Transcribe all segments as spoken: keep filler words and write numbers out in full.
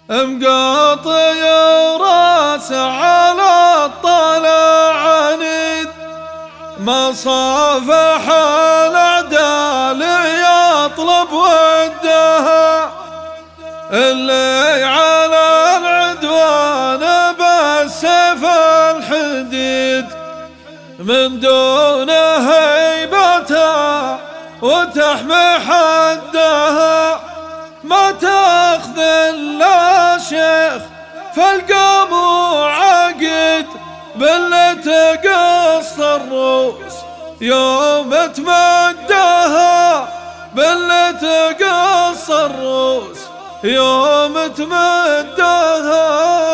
مقاطي راسه على الطلع عنيد، ما صافح الأعداء يطلب ودها، اللي على العدوان بالسيف الحديد، من دون هيبتها وتحمي حدها، ما تاخذ الا شيخ فالقمع عقد، باللي تقص الروس يوم تمدها، باللي تقص الروس يوم تمدها.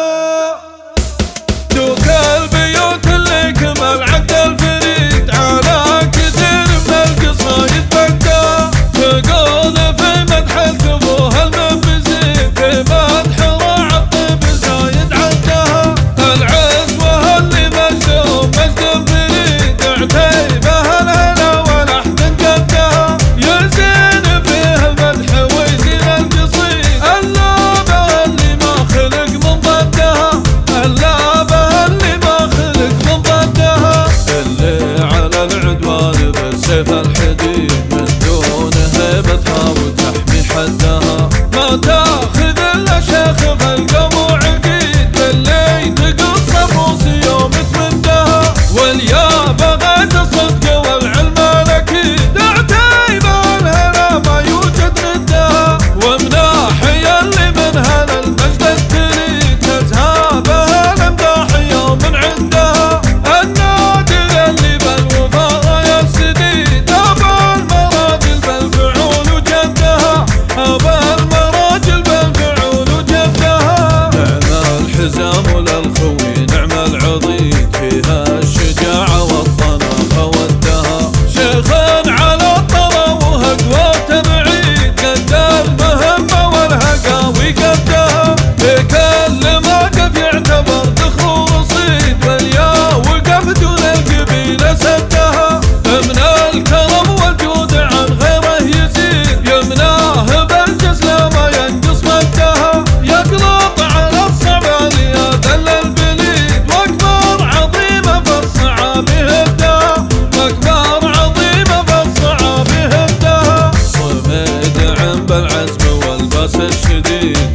دوك البيوت اللي كمل عقد الفريد، على كثير من القصايد بدها، تقول في مدح الكفوه المنبزين، في مدح رعب بزايد عدها، العزوة اللي مجدهم مجد الفريد، عتيبه الهلا ولحد قدها، يزين فيه المدح ويزين القصيد، اللابه اللي ما خلق من ضدها، اللابه اللي ما خلق من ضدها، اللي على العدوان بالسيف الحديد، من دون هيبتها وتحمي حدها، ما تاخذ الا شيخ فالقمع عقيد، باللي تقص الروس يوم تمدها، واليا بغت الصدق والعلم الاكيد، عتيبه الهنا ما يوجد ندها، ومناحي اللي منها للمجد التريد، تزهابها الامداح يوم عندها، النادر اللي بالوفاء يسديد، ابا المراجل بالفعول وجدها، ابا المراجل بالفعول وجدها، نعم الحزام للخوي نعم العضيد، فيها الشجاعة والطناخة والدها، شيخ على الطرى وهقوة بعيد، قد المهمة والهقاوي قدها، بكل موقف يعتبر دخول رصيد، واليا وقف دون القبيلة سدها، من الكرم والجود عن غيره يزيد، يمناه بالجزلة ما ينقص مدها، يقلط على الصعب يا ذل البليد، واكبر عظيمة فالصعاب يهدها، واكبر عظيمة فالصعاب يهدها، صمد عن بالعزم والباس الشديد،